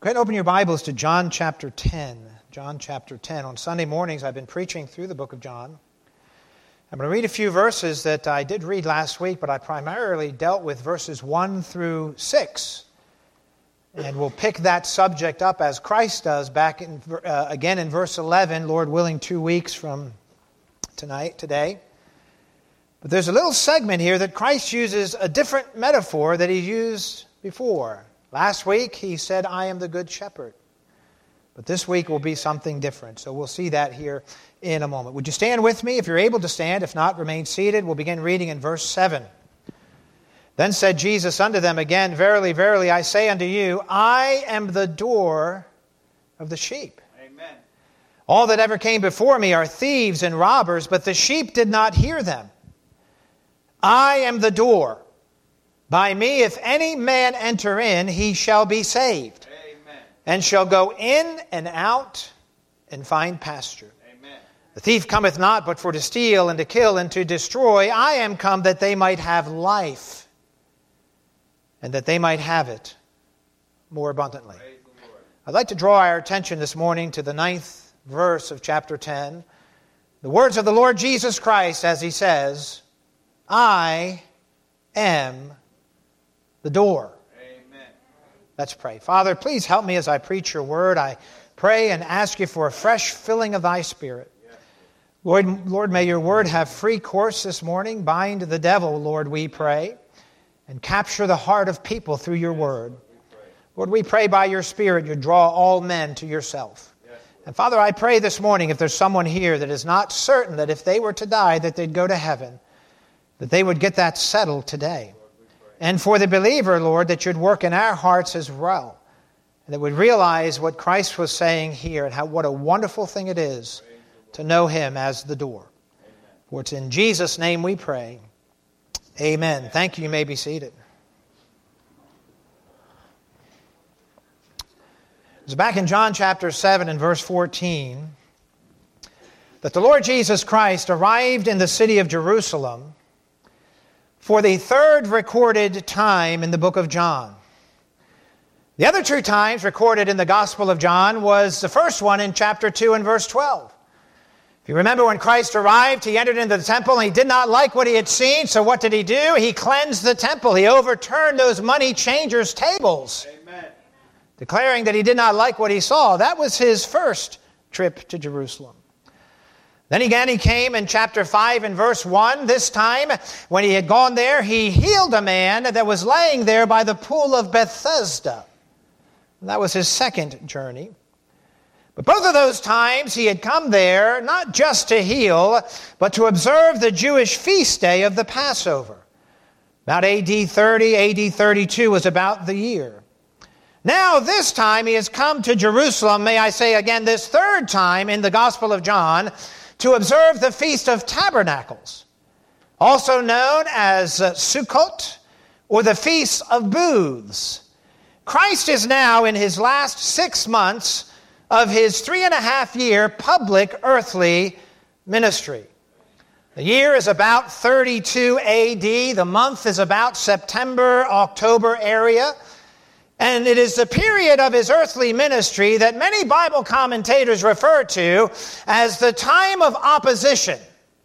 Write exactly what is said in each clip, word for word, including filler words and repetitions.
Go ahead and open your Bibles to John chapter ten. John chapter ten. On Sunday mornings, I've been preaching through the book of John. I'm going to read a few verses that I did read last week, but I primarily dealt with verses one through six. And we'll pick that subject up as Christ does back in, uh, again in verse eleven, Lord willing, two weeks from tonight, today. But there's a little segment here that Christ uses a different metaphor that he used before. Last week, he said, I am the good shepherd. But this week will be something different. So we'll see that here in a moment. Would you stand with me if you're able to stand? If not, remain seated. We'll begin reading in verse seven. Then said Jesus unto them again, Verily, verily, I say unto you, I am the door of the sheep. Amen. All that ever came before me are thieves and robbers, but the sheep did not hear them. I am the door. By me, if any man enter in, he shall be saved. Amen. And shall go in and out and find pasture. Amen. The thief cometh not but for to steal and to kill and to destroy. I am come that they might have life, and that they might have it more abundantly. Praise the Lord. I'd like to draw our attention this morning to the ninth verse of chapter ten. The words of the Lord Jesus Christ as he says, I am the door. Amen. Let's pray. Father, please help me as I preach your word. I pray and ask you for a fresh filling of thy Spirit. Yes. Lord, Lord, may your word have free course this morning. Bind the devil, Lord, we pray, and capture the heart of people through your word. We pray. Lord, we pray by your Spirit you draw all men to yourself. Yes, and Father, I pray this morning if there's someone here that is not certain that if they were to die that they'd go to heaven, that they would get that settled today. And for the believer, Lord, that you'd work in our hearts as well. And that we'd realize what Christ was saying here and how what a wonderful thing it is to know him as the door. Amen. For it's in Jesus' name we pray. Amen. Thank you. You may be seated. It's back in John chapter seven and verse fourteen that the Lord Jesus Christ arrived in the city of Jerusalem for the third recorded time in the book of John. The other two times recorded in the Gospel of John was the first one in chapter two and verse twelve. If you remember when Christ arrived, he entered into the temple and he did not like what he had seen, so what did he do? He cleansed the temple. He overturned those money changers' tables, Amen. declaring that he did not like what he saw. That was his first trip to Jerusalem. Then again he came in chapter five and verse one. This time, when he had gone there, he healed a man that was laying there by the pool of Bethesda. That was his second journey. But both of those times he had come there not just to heal, but to observe the Jewish feast day of the Passover. About A D thirty, A D thirty-two was about the year. Now this time he has come to Jerusalem, may I say again, this third time in the Gospel of John, to observe the Feast of Tabernacles, also known as Sukkot, or the Feast of Booths. Christ is now in his last six months of his three and a half year public earthly ministry. The year is about thirty-two A D. The month is about September, October area. And it is the period of his earthly ministry that many Bible commentators refer to as the time of opposition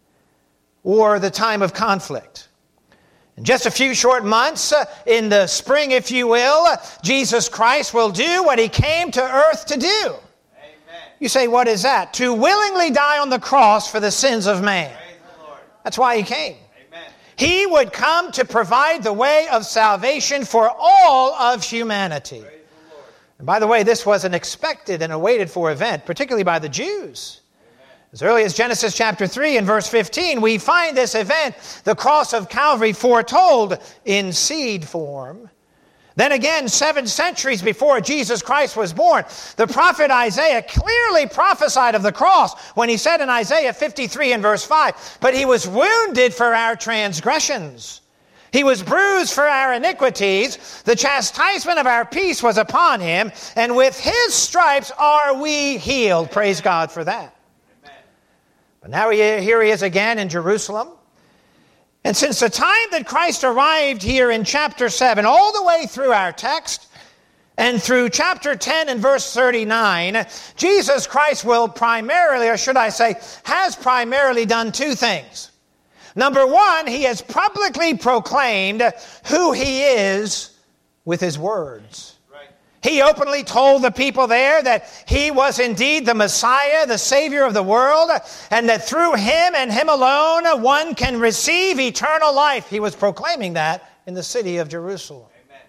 or the time of conflict. In just a few short months, uh, in the spring, if you will, Jesus Christ will do what he came to earth to do. Amen. You say, what is that? To willingly die on the cross for the sins of man. Praise the Lord. That's why he came. Amen. He would come to provide the way of salvation for all of humanity. Praise the Lord. And by the way, this was an expected and awaited for event, particularly by the Jews. As early as Genesis chapter three and verse fifteen, we find this event, the cross of Calvary, foretold in seed form. Then again, seven centuries before Jesus Christ was born, the prophet Isaiah clearly prophesied of the cross when he said in Isaiah fifty-three and verse five, but he was wounded for our transgressions. He was bruised for our iniquities. The chastisement of our peace was upon him, and with his stripes are we healed. Praise God for that. But now he, here he is again in Jerusalem. And since the time that Christ arrived here in chapter seven, all the way through our text, And through chapter ten and verse thirty-nine, Jesus Christ will primarily, or should I say, has primarily done two things. Number one, he has publicly proclaimed who he is with his words. Right. He openly told the people there that he was indeed the Messiah, the Savior of the world, and that through him and him alone, one can receive eternal life. He was proclaiming that in the city of Jerusalem.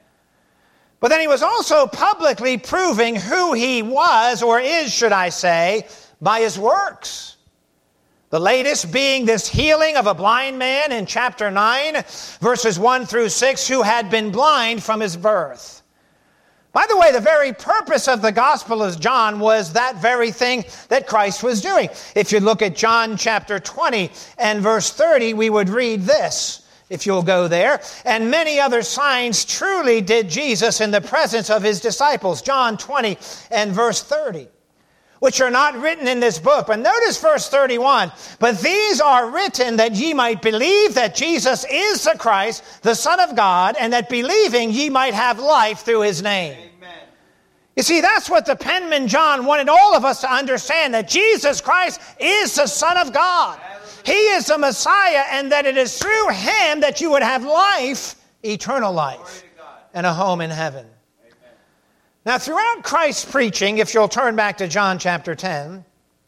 But then he was also publicly proving who he was, or is, should I say, by his works. The latest being this healing of a blind man in chapter nine, verses one through six, who had been blind from his birth. By the way, the very purpose of the Gospel of John was that very thing that Christ was doing. If you look at John chapter twenty and verse thirty, we would read this. If you'll go there. And many other signs truly did Jesus in the presence of his disciples. John twenty and verse thirty. Which are not written in this book. But notice verse thirty-one. But these are written that ye might believe that Jesus is the Christ, the Son of God, and that believing ye might have life through his name. Amen. You see, that's what the penman John wanted all of us to understand, that Jesus Christ is the Son of God. He is the Messiah, and that it is through him that you would have life, eternal life, and a home in heaven. Amen. Now, throughout Christ's preaching, if you'll turn back to John chapter ten,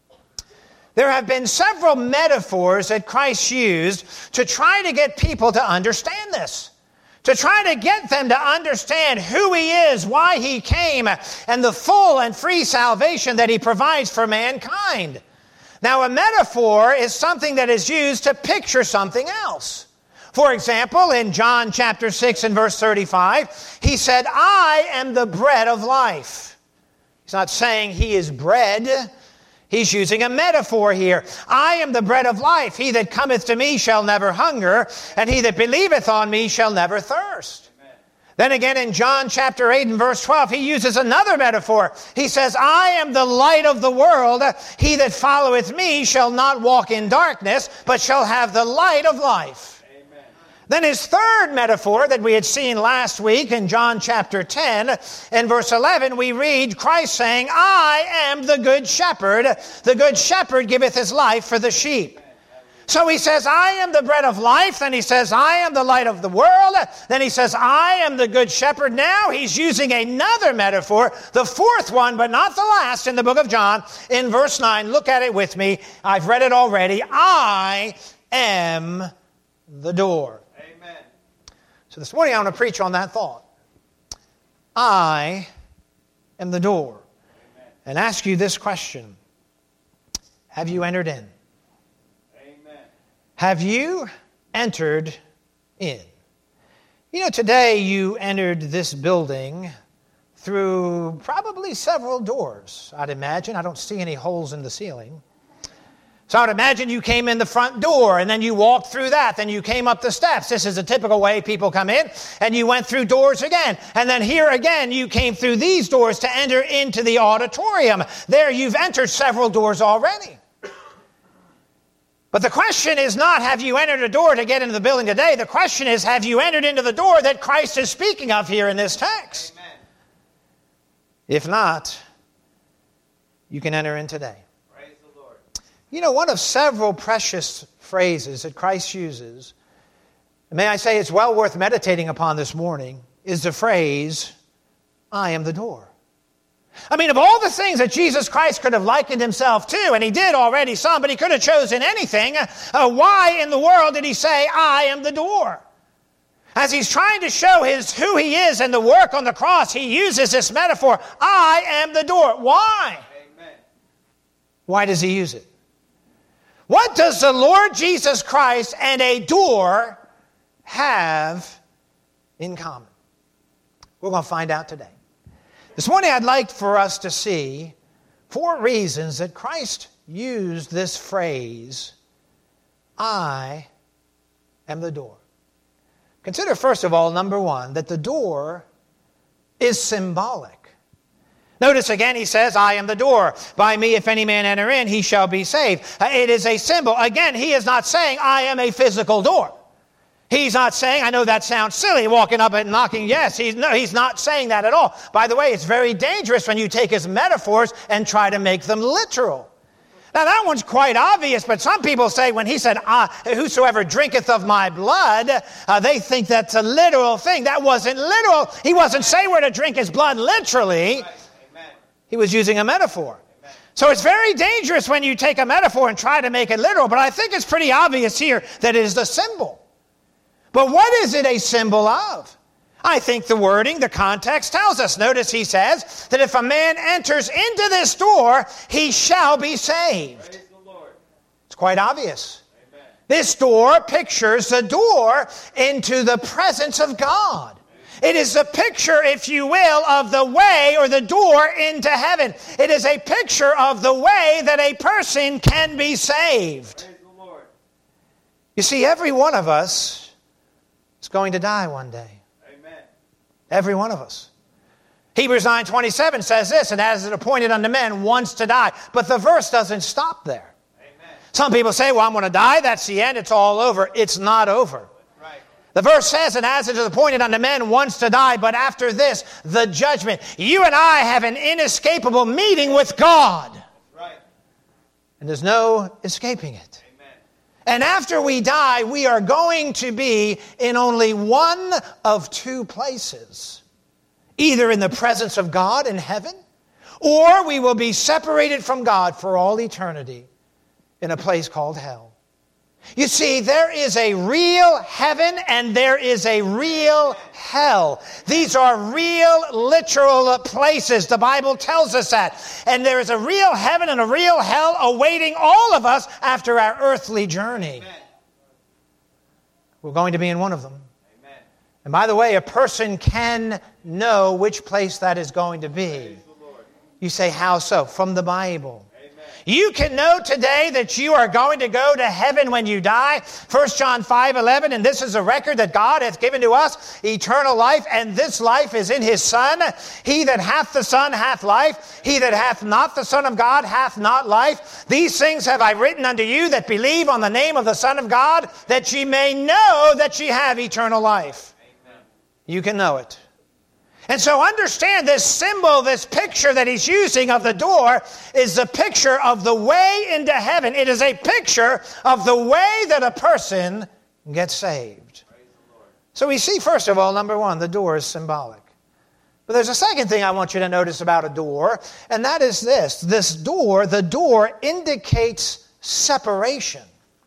there have been several metaphors that Christ used to try to get people to understand this. To try to get them to understand who he is, why he came, and the full and free salvation that he provides for mankind. Now, a metaphor is something that is used to picture something else. For example, in John chapter six and verse thirty-five, he said, I am the bread of life. He's not saying he is bread. He's using a metaphor here. I am the bread of life. He that cometh to me shall never hunger, and he that believeth on me shall never thirst. Then again in John chapter eight and verse twelve, he uses another metaphor. He says, I am the light of the world. He that followeth me shall not walk in darkness, but shall have the light of life. Amen. Then his third metaphor that we had seen last week in John chapter ten and verse eleven, we read Christ saying, I am the good shepherd. The good shepherd giveth his life for the sheep. So he says, I am the bread of life. Then he says, I am the light of the world. Then he says, I am the good shepherd. Now he's using another metaphor, the fourth one, but not the last, in the book of John, in verse nine. Look at it with me. I've read it already. I am the door. Amen. So this morning I want to preach on that thought. I am the door. Amen. And ask you this question. Have you entered in? Have you entered in? You know, today you entered this building through probably several doors, I'd imagine. I don't see any holes in the ceiling. So I'd imagine you came in the front door, and then you walked through that, then you came up the steps. This is a typical way people come in, and you went through doors again. And then here again, you came through these doors to enter into the auditorium. There you've entered several doors already. But the question is not, have you entered a door to get into the building today? The question is, have you entered into the door that Christ is speaking of here in this text? Amen. If not, you can enter in today. Praise the Lord. You know, one of several precious phrases that Christ uses, and may I say it's well worth meditating upon this morning, is the phrase, I am the door. I mean, of all the things that Jesus Christ could have likened himself to, and he did already some, but he could have chosen anything, uh, why in the world did he say, I am the door? As he's trying to show his who he is and the work on the cross, he uses this metaphor, I am the door. Why? Amen. Why does he use it? What does the Lord Jesus Christ and a door have in common? We're going to find out today. This morning I'd like for us to see four reasons that Christ used this phrase, I am the door. Consider first of all, number one, that the door is symbolic. Notice again he says, I am the door. By me if any man enter in, he shall be saved. It is a symbol. Again, he is not saying I am a physical door. He's not saying, I know that sounds silly, walking up and knocking. Yes, he's, no, he's not saying that at all. By the way, it's very dangerous when you take his metaphors and try to make them literal. Now, that one's quite obvious, but some people say when he said, ah, whosoever drinketh of my blood, uh, they think that's a literal thing. That wasn't literal. He wasn't saying we're to drink his blood literally. Amen. He was using a metaphor. Amen. So it's very dangerous when you take a metaphor and try to make it literal, but I think it's pretty obvious here that it is the symbol. But what is it a symbol of? I think the wording, the context tells us. Notice he says that if a man enters into this door, he shall be saved. Praise the Lord. It's quite obvious. Amen. This door pictures the door into the presence of God. It is a picture, if you will, of the way or the door into heaven. It is a picture of the way that a person can be saved. Praise the Lord. You see, every one of us is going to die one day. Amen. Every one of us. Hebrews nine twenty-seven says this, and as it appointed unto men once to die. But the verse doesn't stop there. Amen. Some people say, well, I'm going to die. That's the end. It's all over. It's not over. Right. The verse says, and as it is appointed unto men once to die, but after this, the judgment. You and I have an inescapable meeting with God. Right. And there's no escaping it. And after we die, we are going to be in only one of two places. Either in the presence of God in heaven, or we will be separated from God for all eternity in a place called hell. You see, there is a real heaven and there is a real hell. These are real, literal places. The Bible tells us that. And there is a real heaven and a real hell awaiting all of us after our earthly journey. Amen. We're going to be in one of them. Amen. And by the way, a person can know which place that is going to be. You say, how so? From the Bible. You can know today that you are going to go to heaven when you die. First John five eleven, and this is a record that God hath given to us, eternal life, and this life is in his Son. He that hath the Son hath life. He that hath not the Son of God hath not life. These things have I written unto you that believe on the name of the Son of God, that ye may know that ye have eternal life. Amen. You can know it. And so understand this symbol, this picture that he's using of the door is the picture of the way into heaven. It is a picture of the way that a person gets saved. So we see, first of all, number one, the door is symbolic. But there's a second thing I want you to notice about a door, and that is this. This door, the door indicates separation.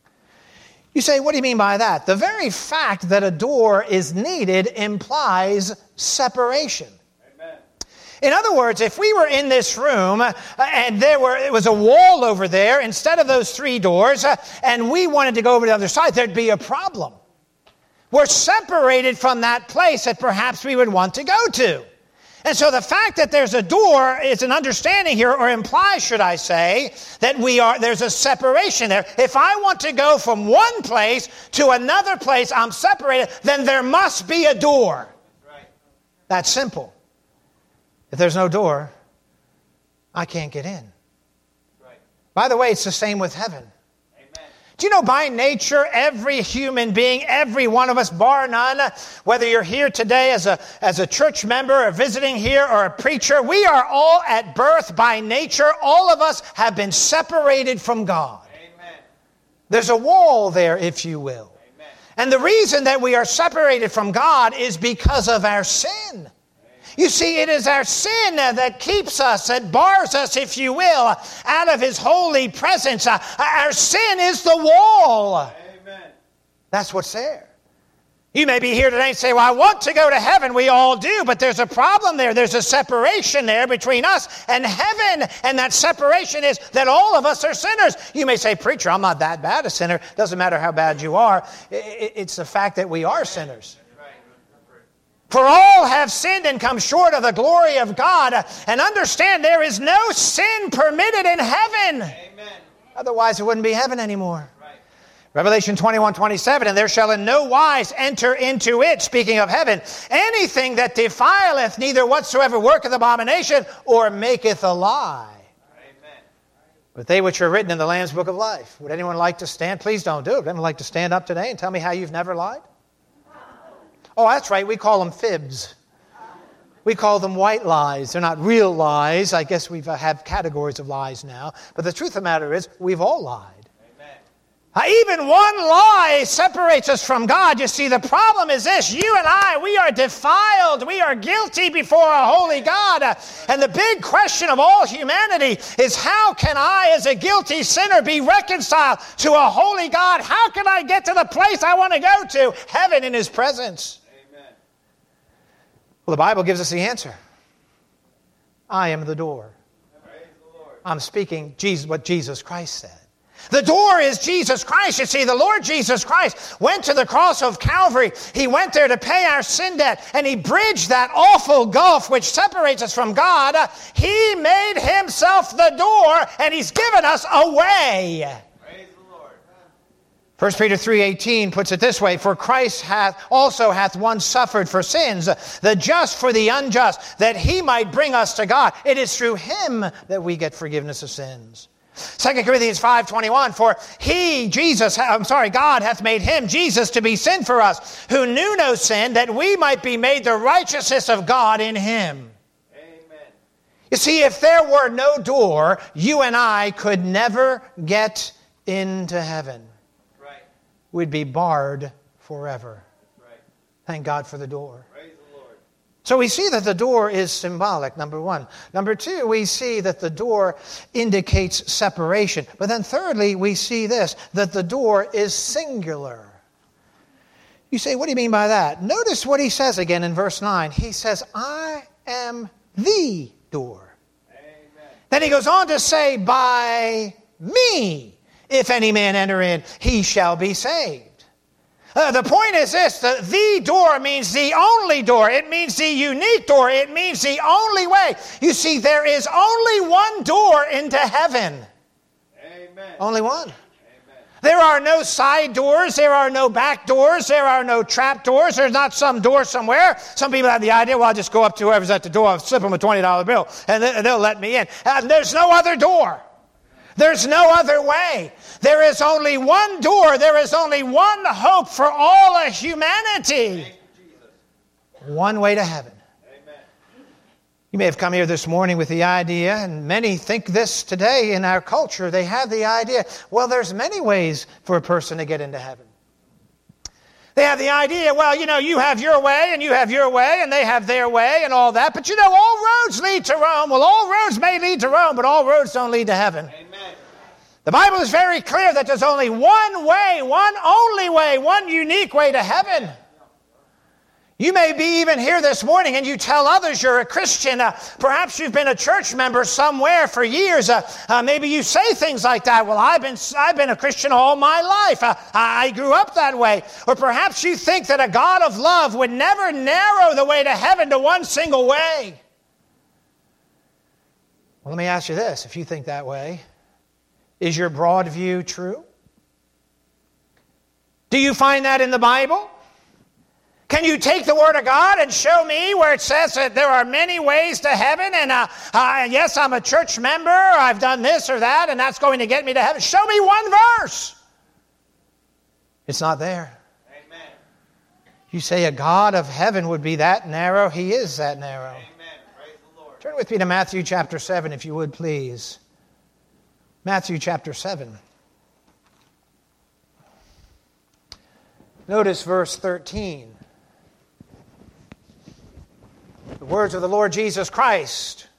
You say, what do you mean by that? The very fact that a door is needed implies separation. Amen. In other words, if we were in this room uh, and there were it was a wall over there instead of those three doors, uh, and we wanted to go over to the other side, there'd be a problem. We're separated from that place that perhaps we would want to go to. And so the fact that there's a door is an understanding here, or implies, should I say, that we are there's a separation there. If I want to go from one place to another place, I'm separated, then there must be a door. Right. That's simple. If there's no door, I can't get in. Right. By the way, it's the same with heaven. Do you know by nature, every human being, every one of us, bar none, whether you're here today as a, as a church member or visiting here or a preacher, we are all at birth by nature. All of us have been separated from God. Amen. There's a wall there, if you will. Amen. And the reason that we are separated from God is because of our sin. You see, it is our sin that keeps us, that bars us, if you will, out of his holy presence. Our sin is the wall. Amen. That's what's there. You may be here today and say, well, I want to go to heaven. We all do, but there's a problem there. There's a separation there between us and heaven. And that separation is that all of us are sinners. You may say, preacher, I'm not that bad a sinner. Doesn't matter how bad you are. It's the fact that we are sinners. For all have sinned and come short of the glory of God. And understand there is no sin permitted in heaven. Amen. Otherwise it wouldn't be heaven anymore. Right. Revelation twenty-one twenty-seven, and there shall in no wise enter into it, speaking of heaven, anything that defileth, neither whatsoever worketh abomination or maketh a lie. Amen. But they which are written in the Lamb's book of life. Would anyone like to stand? Please don't do it. Would anyone like to stand up today and tell me how you've never lied? Oh, that's right. We call them fibs. We call them white lies. They're not real lies. I guess we have categories of lies now. But the truth of the matter is, we've all lied. Even one lie separates us from God. You see, the problem is this. You and I, we are defiled. We are guilty before a holy God. And the big question of all humanity is, how can I, as a guilty sinner, be reconciled to a holy God? How can I get to the place I want to go to, heaven in His presence? Amen. Well, the Bible gives us the answer. I am the door. Praise the Lord. I'm speaking Jesus, what Jesus Christ said. The door is Jesus Christ. You see, the Lord Jesus Christ went to the cross of Calvary. He went there to pay our sin debt, and He bridged that awful gulf which separates us from God. He made Himself the door, and He's given us a way. Praise the Lord. First Peter three eighteen puts it this way, for Christ hath also hath once suffered for sins, the just for the unjust, that He might bring us to God. It is through Him that we get forgiveness of sins. Second Corinthians five twenty-one, for He, Jesus, I'm sorry, God hath made Him, Jesus, to be sin for us, who knew no sin, that we might be made the righteousness of God in Him. Amen. You see, if there were no door, you and I could never get into heaven. Right. We'd be barred forever. Right. Thank God for the door. Praise the Lord. So we see that the door is symbolic, number one. Number two, we see that the door indicates separation. But then thirdly, we see this, that the door is singular. You say, what do you mean by that? Notice what he says again in verse nine. He says, I am the door. Amen. Then he goes on to say, by me, if any man enter in, he shall be saved. Uh, the point is this, the, the door means the only door. It means the unique door. It means the only way. You see, there is only one door into heaven. Amen. Only one. Amen. There are no side doors. There are no back doors. There are no trap doors. There's not some door somewhere. Some people have the idea, well, I'll just go up to whoever's at the door, I'll slip them a twenty dollar bill, and they'll let me in. Uh, there's no other door. There's no other way. There is only one door. There is only one hope for all of humanity. One way to heaven. Amen. You may have come here this morning with the idea, and many think this today in our culture. They have the idea, well, there's many ways for a person to get into heaven. They have the idea, well, you know, you have your way, and you have your way, and they have their way, and all that. But you know, all roads lead to Rome. Well, all roads may lead to Rome, but all roads don't lead to heaven. Amen. The Bible is very clear that there's only one way, one only way, one unique way to heaven. You may be even here this morning and you tell others you're a Christian. Uh, perhaps you've been a church member somewhere for years. Uh, uh, maybe you say things like that. Well, I've been I've been a Christian all my life. Uh, I grew up that way. Or perhaps you think that a God of love would never narrow the way to heaven to one single way. Well, let me ask you this. If you think that way, is your broad view true? Do you find that in the Bible? Can you take the Word of God and show me where it says that there are many ways to heaven, and uh, uh, yes, I'm a church member, I've done this or that, and that's going to get me to heaven? Show me one verse. It's not there. Amen. You say a God of heaven would be that narrow? He is that narrow. Amen. Praise the Lord. Turn with me to Matthew chapter seven, if you would, please. Matthew chapter seven. Notice verse thirteen. The words of the Lord Jesus Christ.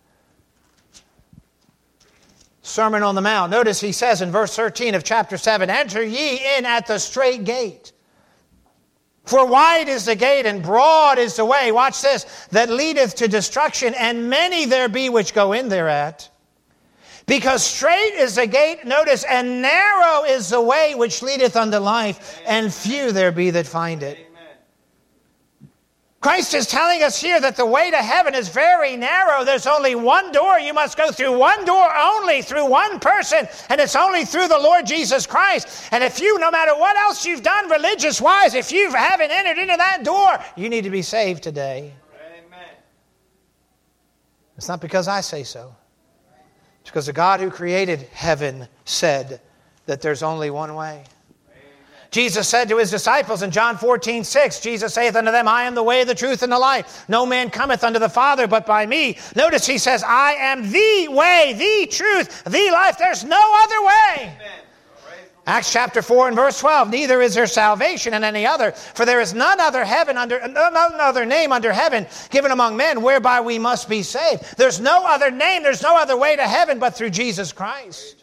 Sermon on the Mount. Notice he says in verse thirteen of chapter seven, enter ye in at the strait gate. For wide is the gate and broad is the way, watch this, that leadeth to destruction, and many there be which go in thereat. Because strait is the gate, notice, and narrow is the way which leadeth unto life, and few there be that find it. Christ is telling us here that the way to heaven is very narrow. There's only one door. You must go through one door only, through one person, and it's only through the Lord Jesus Christ. And if you, no matter what else you've done religious-wise, if you haven't entered into that door, you need to be saved today. Amen. It's not because I say so. It's because the God who created heaven said that there's only one way. Jesus said to his disciples in John fourteen six, Jesus saith unto them, I am the way, the truth, and the life. No man cometh unto the Father but by me. Notice he says, I am the way, the truth, the life. There's no other way. Amen. Acts chapter four and verse twelve, neither is there salvation in any other, for there is none other heaven under none other name under heaven given among men whereby we must be saved. There's no other name, there's no other way to heaven but through Jesus Christ.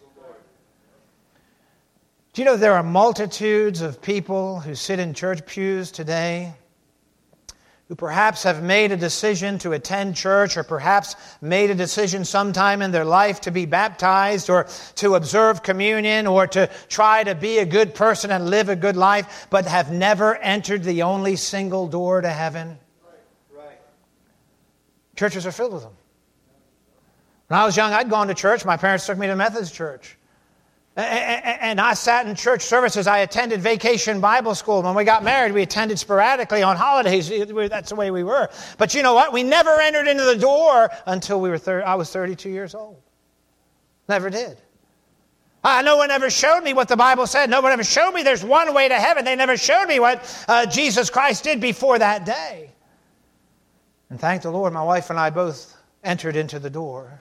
Do you know there are multitudes of people who sit in church pews today who perhaps have made a decision to attend church, or perhaps made a decision sometime in their life to be baptized, or to observe communion, or to try to be a good person and live a good life, but have never entered the only single door to heaven? Right. Right. Churches are filled with them. When I was young, I'd gone to church. My parents took me to Methodist church. And I sat in church services. I attended vacation Bible school. When we got married, we attended sporadically on holidays. That's the way we were. But you know what? We never entered into the door until we were thirty, I was thirty-two years old. Never did. Uh, no one ever showed me what the Bible said. No one ever showed me there's one way to heaven. They never showed me what uh, Jesus Christ did before that day. And thank the Lord, my wife and I both entered into the door.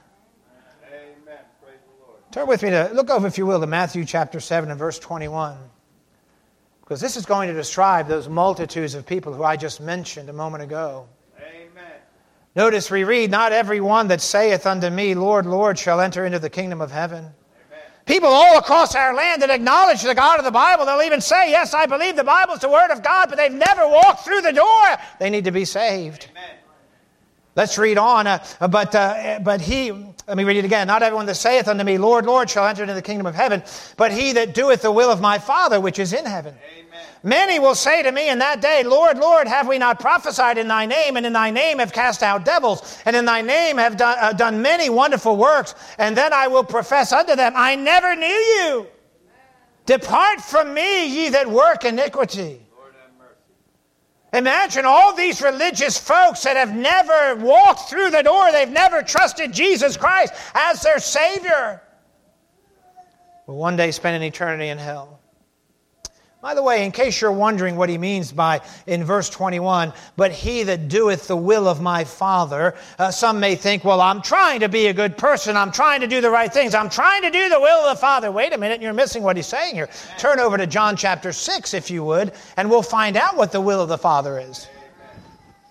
Turn with me to, look over if you will, to Matthew chapter seven and verse twenty-one. Because this is going to describe those multitudes of people who I just mentioned a moment ago. Amen. Notice we read, not every one that saith unto me, Lord, Lord, shall enter into the kingdom of heaven. Amen. People all across our land that acknowledge the God of the Bible, they'll even say, yes, I believe the Bible is the Word of God, but they've never walked through the door. They need to be saved. Amen. Let's read on. Uh, but uh, but he, let me read it again. Not everyone that saith unto me, Lord, Lord, shall enter into the kingdom of heaven, but he that doeth the will of my Father which is in heaven. Amen. Many will say to me in that day, Lord, Lord, have we not prophesied in thy name, and in thy name have cast out devils, and in thy name have done, uh, done many wonderful works? And then I will profess unto them, I never knew you. Amen. Depart from me, ye that work iniquity. Imagine all these religious folks that have never walked through the door. They've never trusted Jesus Christ as their Savior. Will one day spend an eternity in hell. By the way, in case you're wondering what he means by, in verse twenty-one, but he that doeth the will of my Father, uh, some may think, well, I'm trying to be a good person. I'm trying to do the right things. I'm trying to do the will of the Father. Wait a minute, you're missing what he's saying here. Amen. Turn over to John chapter six, if you would, and we'll find out what the will of the Father is. Amen.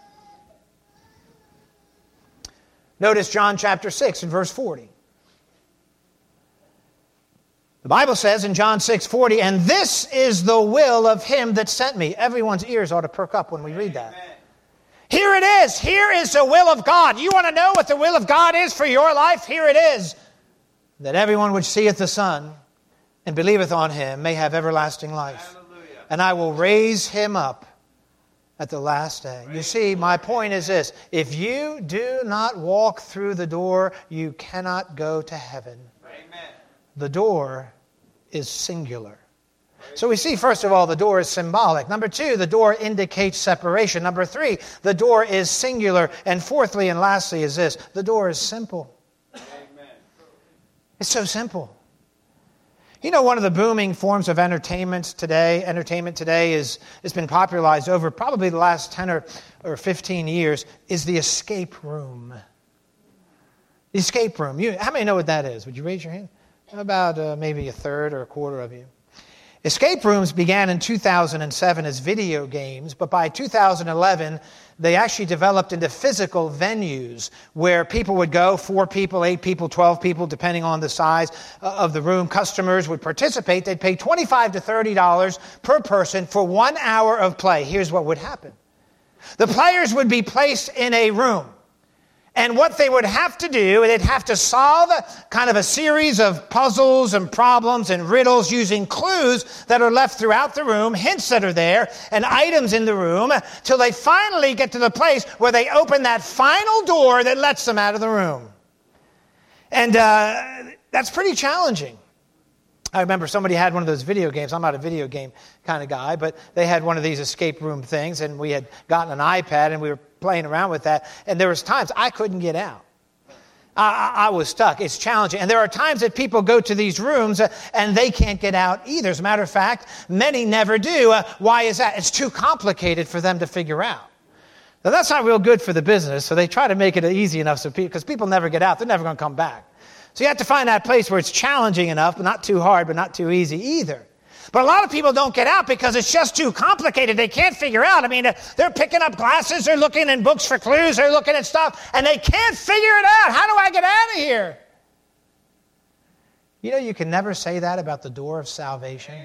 Notice John chapter six and verse forty. The Bible says in John six forty, and this is the will of him that sent me. Everyone's ears ought to perk up when we read that. Amen. Here it is. Here is the will of God. You want to know what the will of God is for your life? Here it is. That everyone which seeth the Son and believeth on him may have everlasting life. Hallelujah. And I will raise him up at the last day. Praise you see, my point is this. If you do not walk through the door, you cannot go to heaven. Amen. The door is singular. So we see, first of all, the door is symbolic. Number two, the door indicates separation. Number three, the door is singular. And fourthly and lastly is this, the door is simple. Amen. It's so simple. You know, one of the booming forms of entertainment today, entertainment today is, has been popularized over probably the last ten or, or fifteen years, is the escape room. The escape room. You, how many know what that is? Would you raise your hand? About uh, maybe a third or a quarter of you. Escape rooms began in two thousand seven as video games, but by two thousand eleven, they actually developed into physical venues where people would go, four people, eight people, twelve people, depending on the size of the room. Customers would participate. They'd pay twenty-five to thirty dollars per person for one hour of play. Here's what would happen. The players would be placed in a room. And what they would have to do, they'd have to solve a, kind of a series of puzzles and problems and riddles using clues that are left throughout the room, hints that are there, and items in the room, till they finally get to the place where they open that final door that lets them out of the room. And uh, that's pretty challenging. I remember somebody had one of those video games. I'm not a video game kind of guy, but they had one of these escape room things, and we had gotten an iPad, and we were playing around with that. And there was times I couldn't get out. I, I was stuck. It's challenging. And there are times that people go to these rooms uh, and they can't get out either. As a matter of fact, many never do. Uh, why is that? It's too complicated for them to figure out. Now, that's not real good for the business, so they try to make it easy enough so people, because people never get out. They're never going to come back. So you have to find that place where it's challenging enough, but not too hard, but not too easy either. But a lot of people don't get out because it's just too complicated. They can't figure out. I mean, they're picking up glasses, they're looking in books for clues, they're looking at stuff, and they can't figure it out. How do I get out of here? You know, you can never say that about the door of salvation.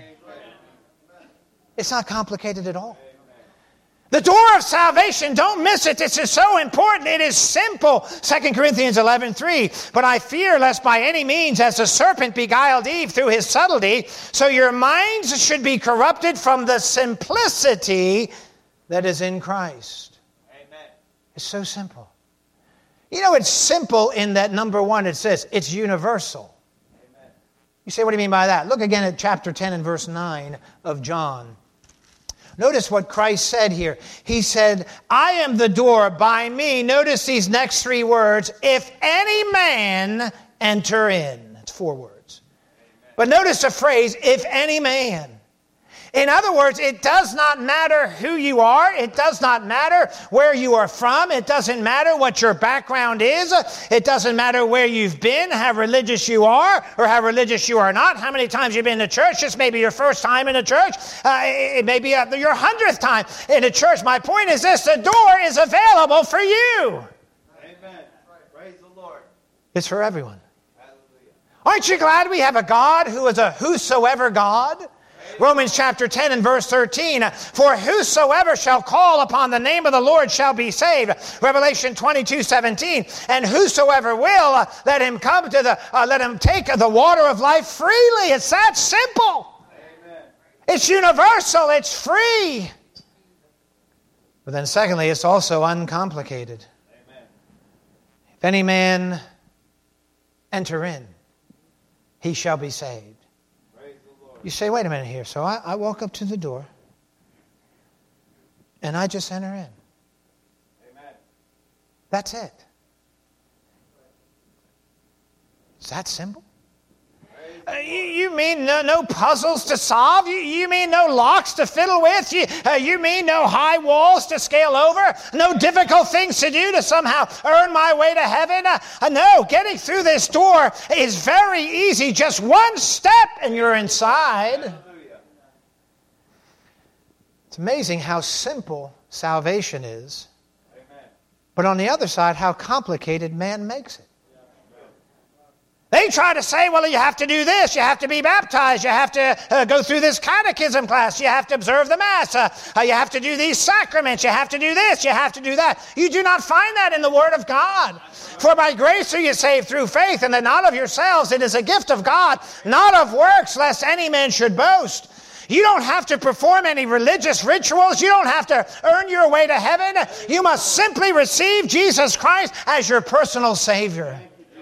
It's not complicated at all. The door of salvation, don't miss it. This is so important. It is simple. Second Corinthians eleven three. But I fear lest by any means, as the serpent beguiled Eve through his subtlety, so your minds should be corrupted from the simplicity that is in Christ. Amen. It's so simple. You know, it's simple in that, number one, it says it's universal. Amen. You say, what do you mean by that? Look again at chapter ten and verse nine of John. Notice what Christ said here. He said, I am the door, by me. Notice these next three words. If any man enter in. That's four words. Amen. But notice the phrase, if any man. In other words, it does not matter who you are. It does not matter where you are from. It doesn't matter what your background is. It doesn't matter where you've been, how religious you are, or how religious you are not. How many times you've been to church. This may be your first time in a church. Uh, it may be uh, your hundredth time in a church. My point is this, the door is available for you. Amen. Praise the Lord. It's for everyone. Hallelujah. Aren't you glad we have a God who is a whosoever God? Romans chapter ten and verse thirteen, for whosoever shall call upon the name of the Lord shall be saved. Revelation twenty-two seventeen, and whosoever will, uh, let him come to the, uh, let him take the water of life freely. It's that simple. Amen. It's universal. It's free. But then secondly, it's also uncomplicated. Amen. If any man enter in, he shall be saved. You say, wait a minute here. So I, I walk up to the door and I just enter in. Amen. That's it. Is that simple? Uh, you, you mean no, no puzzles to solve? You, you mean no locks to fiddle with? You, uh, you mean no high walls to scale over? No difficult things to do to somehow earn my way to heaven? Uh, uh, no, getting through this door is very easy. Just one step and you're inside. Hallelujah. It's amazing how simple salvation is. Amen. But on the other side, how complicated man makes it. They try to say, well, you have to do this, you have to be baptized, you have to uh, go through this catechism class, you have to observe the Mass, uh, uh, you have to do these sacraments, you have to do this, you have to do that. You do not find that in the Word of God. For by grace are you saved through faith, and that not of yourselves, it is a gift of God, not of works, lest any man should boast. You don't have to perform any religious rituals. You don't have to earn your way to heaven. You must simply receive Jesus Christ as your personal Savior.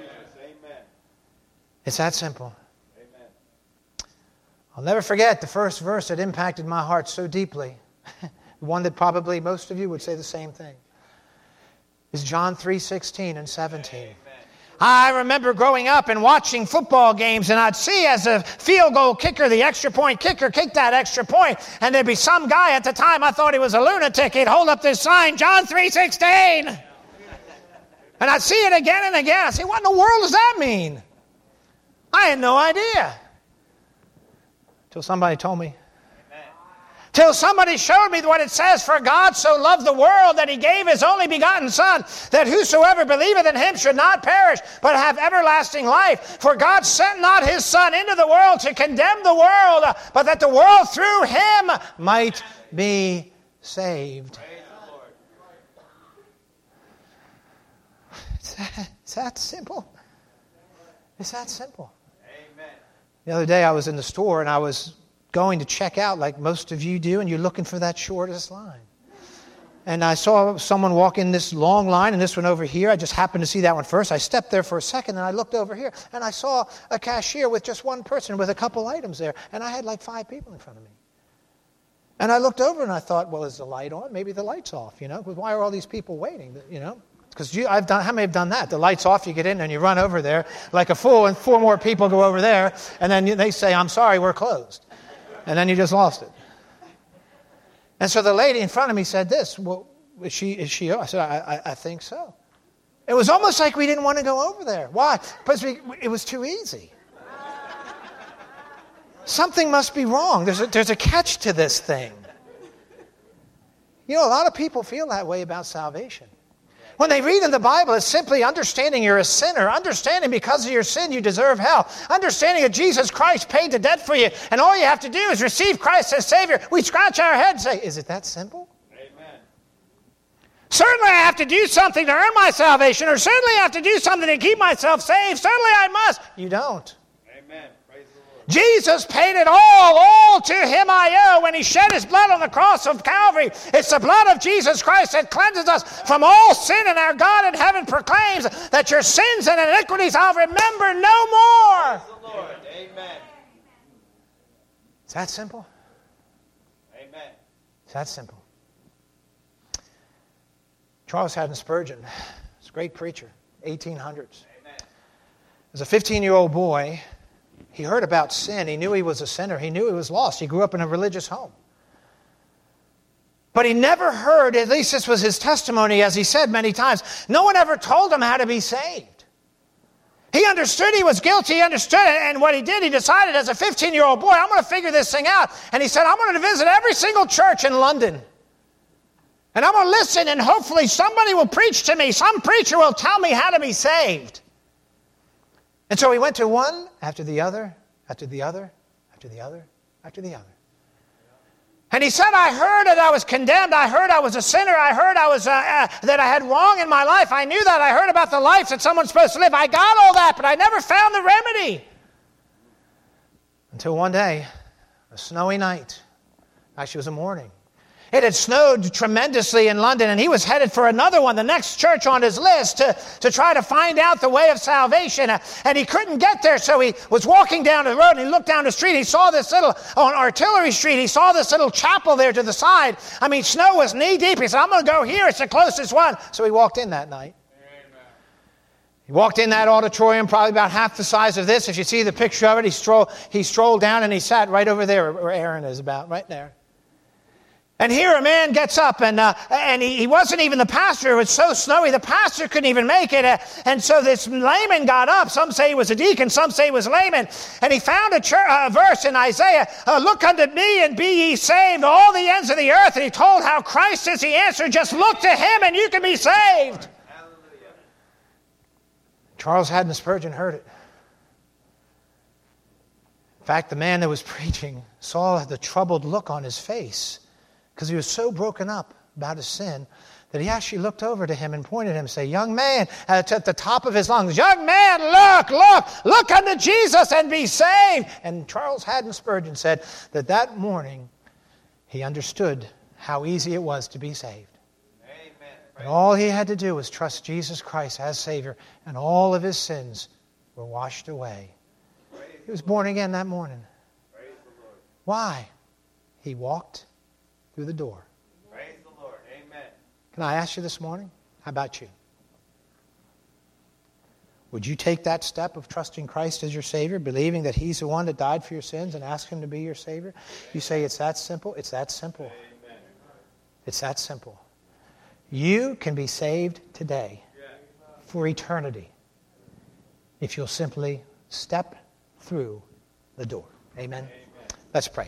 It's that simple. Amen. I'll never forget the first verse that impacted my heart so deeply. The one that probably most of you would say the same thing. Is John three sixteen and seventeen. Amen. I remember growing up and watching football games, and I'd see as a field goal kicker, the extra point kicker, kick that extra point, and there'd be some guy at the time, I thought he was a lunatic, he'd hold up this sign, John three sixteen. And I'd see it again and again. I'd say, what in the world does that mean? I had no idea. Till somebody told me. Amen. Till somebody showed me what it says, for God so loved the world that he gave his only begotten Son, that whosoever believeth in him should not perish, but have everlasting life. For God sent not his Son into the world to condemn the world, but that the world through him might be saved. It's that, it's that simple. It's that simple. The other day I was in the store and I was going to check out like most of you do, and you're looking for that shortest line. And I saw someone walk in this long line and this one over here. I just happened to see that one first. I stepped there for a second and I looked over here and I saw a cashier with just one person with a couple items there. And I had like five people in front of me. And I looked over and I thought, well, is the light on? Maybe the light's off, you know, because why are all these people waiting, you know? Because you, I've done. How many have done that? The light's off, you get in, and you run over there like a fool, and four more people go over there, and then they say, "I'm sorry, we're closed," and then you just lost it. And so the lady in front of me said this. Well, is she? Is she? I said, I, I, I think so. It was almost like we didn't want to go over there. Why? Because we, it was too easy. Something must be wrong. There's a, there's a catch to this thing. You know, a lot of people feel that way about salvation. When they read in the Bible, it's simply understanding you're a sinner, understanding because of your sin you deserve hell, understanding that Jesus Christ paid the debt for you, and all you have to do is receive Christ as Savior. We scratch our head and say, is it that simple? Amen. Certainly I have to do something to earn my salvation, or certainly I have to do something to keep myself saved. Certainly I must. You don't. Amen. Praise the Lord. Jesus paid it all, all to him I owe when he shed his blood on the cross of Calvary. It's the blood of Jesus Christ that cleanses us from all sin, and our God in heaven proclaims that your sins and iniquities I'll remember no more. Praise the Lord. Amen. Is that simple? Amen. It's that simple. Charles Haddon Spurgeon was a great preacher, eighteen hundreds. Amen. As a fifteen-year-old boy, he heard about sin. He knew he was a sinner. He knew he was lost. He grew up in a religious home. But he never heard, at least this was his testimony, as he said many times, no one ever told him how to be saved. He understood he was guilty. He understood it. And what he did, he decided as a fifteen-year-old boy, I'm going to figure this thing out. And he said, I'm going to visit every single church in London. And I'm going to listen, and hopefully somebody will preach to me. Some preacher will tell me how to be saved. And so he went to one after the other, after the other, after the other, after the other. And he said, I heard that I was condemned. I heard I was a sinner. I heard I was uh, uh, that I had wrong in my life. I knew that. I heard about the life that someone's supposed to live. I got all that, but I never found the remedy. Until one day, a snowy night. Actually, it was a morning. It had snowed tremendously in London, and he was headed for another one, the next church on his list, to, to try to find out the way of salvation. And he couldn't get there, so he was walking down the road, and he looked down the street. He saw this little, on Artillery Street, he saw this little chapel there to the side. I mean, snow was knee-deep. He said, I'm going to go here. It's the closest one. So he walked in that night. Amen. He walked in that auditorium, probably about half the size of this. If you see the picture of it, he, stroll, he strolled down, and he sat right over there where Aaron is about, right there. And here a man gets up, and uh, and he, he wasn't even the pastor. It was so snowy, the pastor couldn't even make it. Uh, and so this layman got up. Some say he was a deacon, some say he was a layman. And he found a, church, a verse in Isaiah, uh, look unto me and be ye saved, all the ends of the earth. And he told how Christ is the answer. Just look to him and you can be saved. Hallelujah. Charles Haddon Spurgeon heard it. In fact, the man that was preaching saw the troubled look on his face, because he was so broken up about his sin that he actually looked over to him and pointed at him and said, young man, at the top of his lungs, young man, look, look, look unto Jesus and be saved. And Charles Haddon Spurgeon said that that morning he understood how easy it was to be saved. Amen. And all he had to do was trust Jesus Christ as Savior, and all of his sins were washed away. Praise He was born again that morning. Praise the Lord. Why? He walked through the door. Praise the Lord. Amen. Can I ask you this morning? How about you? Would you take that step of trusting Christ as your Savior, believing that He's the one that died for your sins, and ask Him to be your Savior? You say it's that simple? It's that simple. Amen. It's that simple. You can be saved today for eternity if you'll simply step through the door. Amen? Amen. Let's pray.